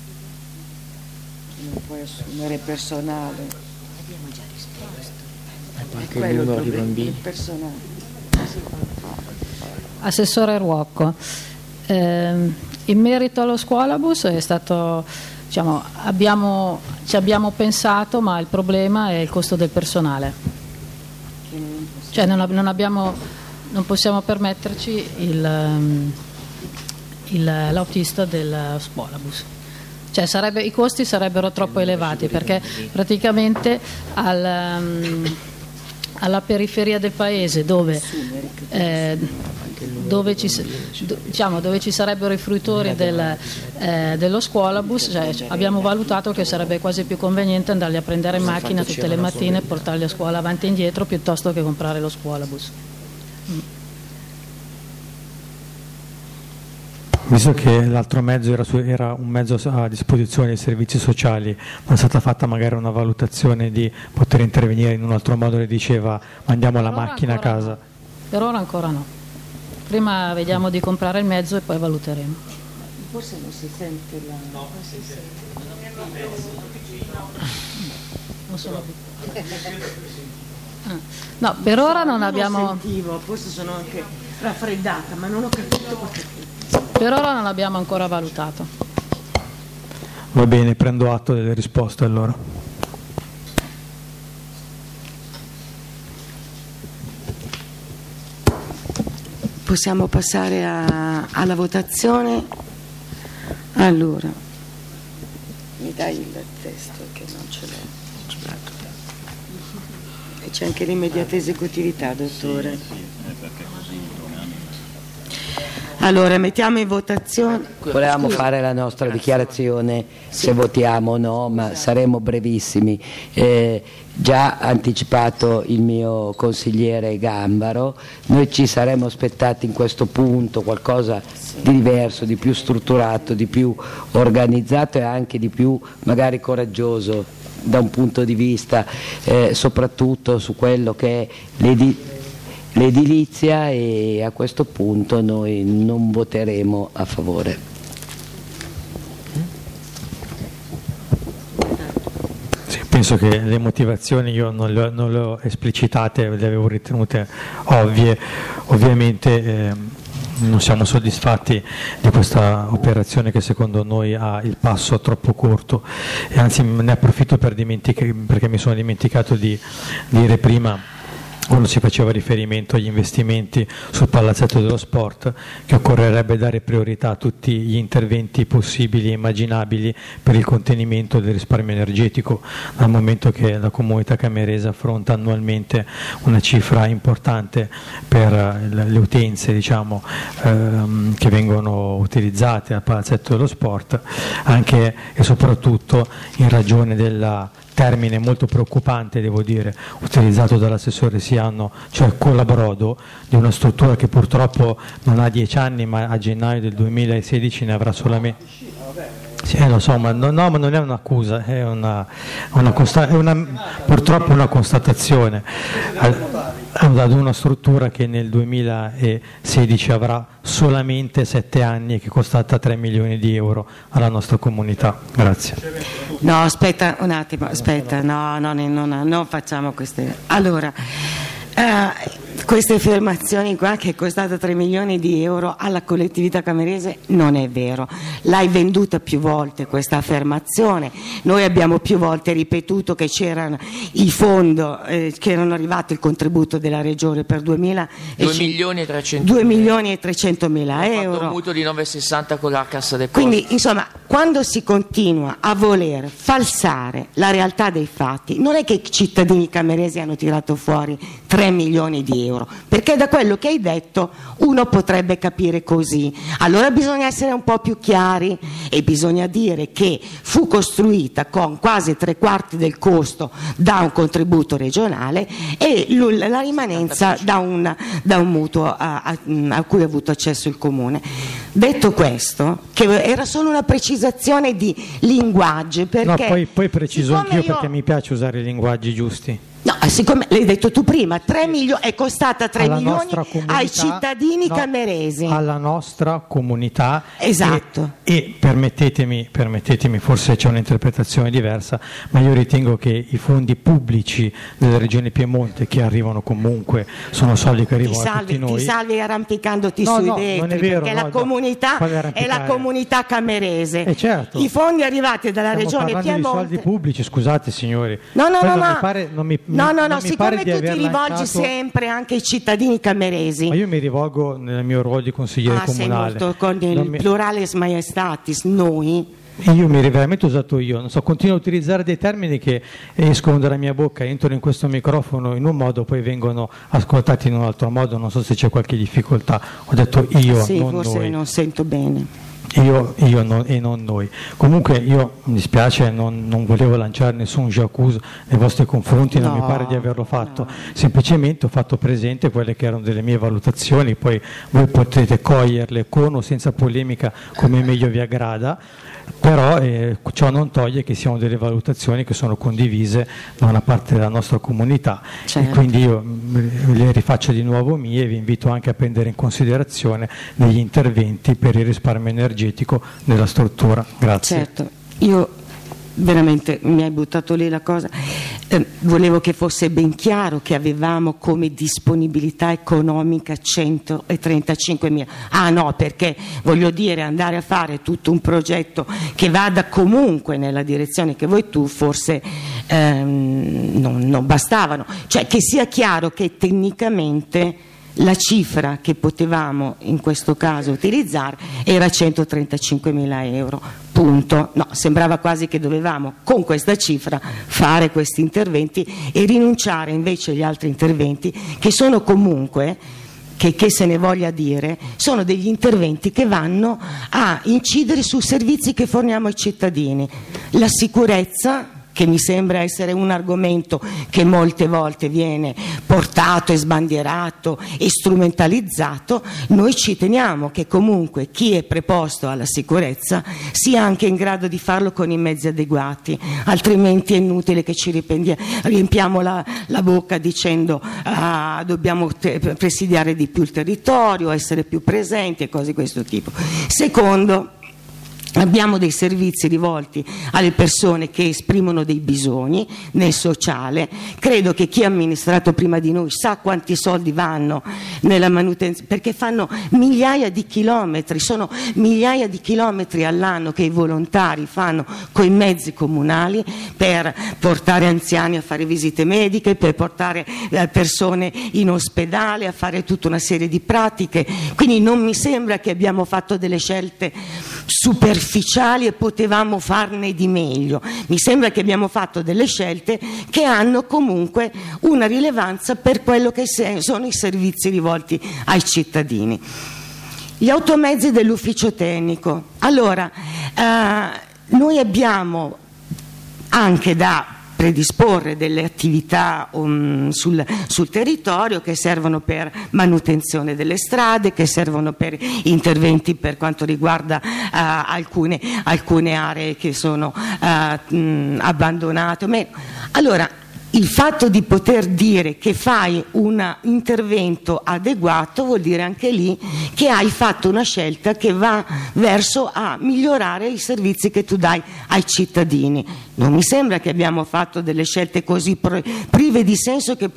non puoi assumere personale. Abbiamo già risposto. È quello il problema, il personale. Assessore Ruocco, in merito allo scuolabus è stato, diciamo, ci abbiamo pensato, ma il problema è il costo del personale, cioè non possiamo permetterci l'autista del scuolabus, cioè i costi sarebbero troppo elevati, perché praticamente alla periferia del paese dove ci sarebbero i fruitori dello scuolabus, abbiamo valutato che sarebbe quasi più conveniente andarli a prendere in macchina tutte le mattine e portarli a scuola avanti e indietro piuttosto che comprare lo scuolabus. Visto che l'altro mezzo era un mezzo a disposizione dei servizi sociali, non è stata fatta magari una valutazione di poter intervenire in un altro modo? Le diceva mandiamo la macchina a casa. Per ora ancora no. Prima vediamo di comprare il mezzo e poi valuteremo. Forse non si sente la... No, si sente. Non sono no, per ora non abbiamo... Sentivo, forse sono anche raffreddata, ma non ho capito perché. Per ora non l'abbiamo ancora valutato. Va bene, prendo atto delle risposte allora. Possiamo passare alla votazione. Allora, mi dai il testo che non ce l'ho. E c'è anche l'immediata esecutività, dottore. Allora, mettiamo in votazione. Volevamo fare la nostra dichiarazione, se votiamo o no, ma saremo brevissimi. Già anticipato il mio consigliere Gambaro, noi ci saremmo aspettati in questo punto qualcosa di diverso, di più strutturato, di più organizzato e anche di più magari coraggioso da un punto di vista soprattutto su quello che è l'edilizia, e a questo punto noi non voteremo a favore. Sì, penso che le motivazioni io non le ho esplicitate, le avevo ritenute ovvie. Ovviamente non siamo soddisfatti di questa operazione che secondo noi ha il passo troppo corto, e anzi ne approfitto perché mi sono dimenticato di dire prima, quando si faceva riferimento agli investimenti sul palazzetto dello sport, che occorrerebbe dare priorità a tutti gli interventi possibili e immaginabili per il contenimento del risparmio energetico, dal momento che la comunità camerese affronta annualmente una cifra importante per le utenze, diciamo, che vengono utilizzate al palazzetto dello sport, anche e soprattutto in ragione del termine molto preoccupante, devo dire, utilizzato dall'assessore Siano, cioè colabrodo, di una struttura che purtroppo non ha 10 anni, ma a gennaio del 2016 ne avrà solamente... Sì, lo so, ma no, ma non è un'accusa, è purtroppo una constatazione. Ad una struttura che nel 2016 avrà solamente 7 anni e che è costata 3 milioni di euro alla nostra comunità. Grazie. No, aspetta un attimo, non facciamo queste... Allora, queste affermazioni qua che è costata 3 milioni di euro alla collettività camerese non è vero. L'hai venduta più volte questa affermazione. Noi abbiamo più volte ripetuto che c'erano i fondi, che erano arrivati il contributo della regione per 2 milioni e 300 mila euro. Ho fatto un mutuo di 9,60 con la Cassa Depositi. Quindi insomma, quando si continua a voler falsare la realtà dei fatti, non è che i cittadini cameresi hanno tirato fuori 3 milioni di euro, perché da quello che hai detto uno potrebbe capire così. Allora bisogna essere un po' più chiari e bisogna dire che fu costruita con quasi 3/4 del costo da un contributo regionale e la rimanenza da un mutuo a cui ha avuto accesso il comune. Detto questo, che era solo una precisazione di linguaggio, perché no, poi preciso anch'io perché mi piace usare i linguaggi giusti. No, siccome l'hai detto tu prima, 3 milioni, è costata 3 milioni ai cittadini cameresi. Alla nostra comunità. Esatto. E permettetemi, forse c'è un'interpretazione diversa, ma io ritengo che i fondi pubblici della Regione Piemonte, che arrivano comunque, sono soldi che arrivano a tutti noi. Ti salvi arrampicandoti sui vetri, non è vero, perché la comunità è la comunità camerese. Certo. I fondi arrivati dalla Stiamo Regione Piemonte. Di soldi pubblici, scusate signori. No, Non siccome tu ti rivolgi sempre anche ai cittadini cameresi. Ma io mi rivolgo nel mio ruolo di consigliere comunale. Sei molto con il plurale maiestatis, noi. Io veramente ho usato continuo a utilizzare dei termini che escono dalla mia bocca, entrano in questo microfono in un modo, poi vengono ascoltati in un altro modo, non so se c'è qualche difficoltà. Ho detto io, sì, non forse noi. Non sento bene. Io e non noi. Comunque io, mi dispiace, non volevo lanciare nessun j'accuse nei vostri confronti, non mi pare di averlo fatto, semplicemente ho fatto presente quelle che erano delle mie valutazioni, poi voi potete coglierle con o senza polemica come meglio vi aggrada. però ciò non toglie che siano delle valutazioni che sono condivise da una parte della nostra comunità, certo. E quindi io le rifaccio di nuovo mie e vi invito anche a prendere in considerazione degli interventi per il risparmio energetico nella struttura. Grazie. Certo, io veramente mi hai buttato lì la cosa, volevo che fosse ben chiaro che avevamo come disponibilità economica 135.000. Ah no, perché voglio dire, andare a fare tutto un progetto che vada comunque nella direzione che vuoi tu, forse non bastavano, cioè che sia chiaro che tecnicamente la cifra che potevamo in questo caso utilizzare era 135.000 euro, punto. No, sembrava quasi che dovevamo con questa cifra fare questi interventi e rinunciare invece agli altri interventi che sono comunque, che se ne voglia dire, sono degli interventi che vanno a incidere su servizi che forniamo ai cittadini. La sicurezza, che mi sembra essere un argomento che molte volte viene portato e sbandierato e strumentalizzato, noi ci teniamo che comunque chi è preposto alla sicurezza sia anche in grado di farlo con i mezzi adeguati, altrimenti è inutile che ci riempiamo la bocca dicendo dobbiamo presidiare di più il territorio, essere più presenti e cose di questo tipo. Secondo, abbiamo dei servizi rivolti alle persone che esprimono dei bisogni nel sociale. Credo che chi ha amministrato prima di noi sa quanti soldi vanno nella manutenzione, perché fanno migliaia di chilometri, sono migliaia di chilometri all'anno che i volontari fanno coi mezzi comunali per portare anziani a fare visite mediche, per portare persone in ospedale, a fare tutta una serie di pratiche. Quindi non mi sembra che abbiamo fatto delle scelte superficiali e potevamo farne di meglio. Mi sembra che abbiamo fatto delle scelte che hanno comunque una rilevanza per quello che sono i servizi rivolti ai cittadini. Gli automezzi dell'ufficio tecnico. Allora, noi abbiamo anche da predisporre delle attività sul territorio che servono per manutenzione delle strade, che servono per interventi per quanto riguarda alcune aree che sono abbandonate. Allora, il fatto di poter dire che fai un intervento adeguato vuol dire anche lì che hai fatto una scelta che va verso a migliorare i servizi che tu dai ai cittadini. Non mi sembra che abbiamo fatto delle scelte così prive di senso che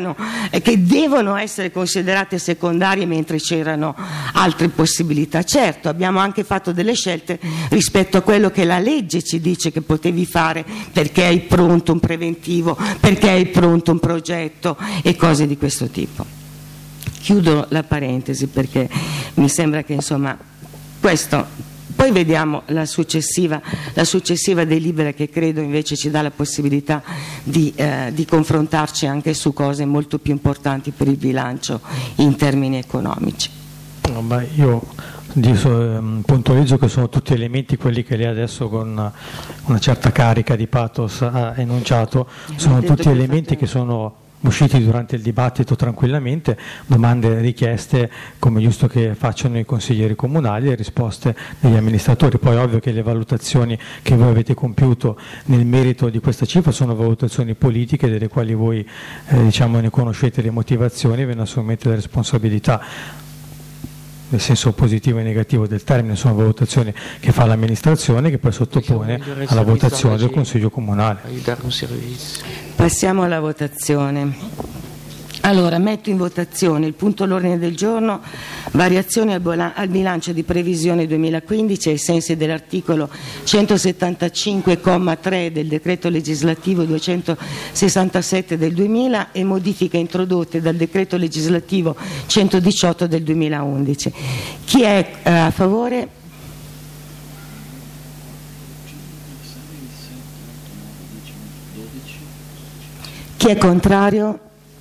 devono essere considerate secondarie mentre c'erano altre possibilità. Certo, abbiamo anche fatto delle scelte rispetto a quello che la legge ci dice che potevi fare perché hai pronto un preventivo, perché hai pronto un progetto e cose di questo tipo. Chiudo la parentesi perché mi sembra che insomma questo. Poi vediamo la successiva delibera che credo invece ci dà la possibilità di confrontarci anche su cose molto più importanti per il bilancio in termini economici. Io puntualizzo che sono tutti elementi quelli che lei adesso con una certa carica di pathos ha enunciato, sono tutti elementi che sono usciti durante il dibattito tranquillamente, domande richieste come giusto che facciano i consiglieri comunali e risposte degli amministratori. Poi è ovvio che le valutazioni che voi avete compiuto nel merito di questa cifra sono valutazioni politiche delle quali voi ne conoscete le motivazioni e ve ne assumete le responsabilità. Nel senso positivo e negativo del termine, sono valutazioni che fa l'amministrazione che poi sottopone alla votazione del Consiglio Comunale. Passiamo alla votazione. Allora, metto in votazione il punto all'ordine del giorno, variazioni al bilancio di previsione 2015 ai sensi dell'articolo 175,3 del decreto legislativo 267 del 2000 e modifiche introdotte dal decreto legislativo 118 del 2011. Chi è a favore? Chi è contrario?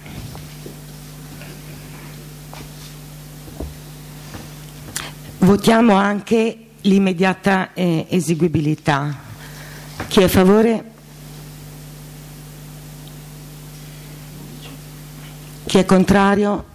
Votiamo anche l'immediata eseguibilità. Chi è a favore? Chi è contrario?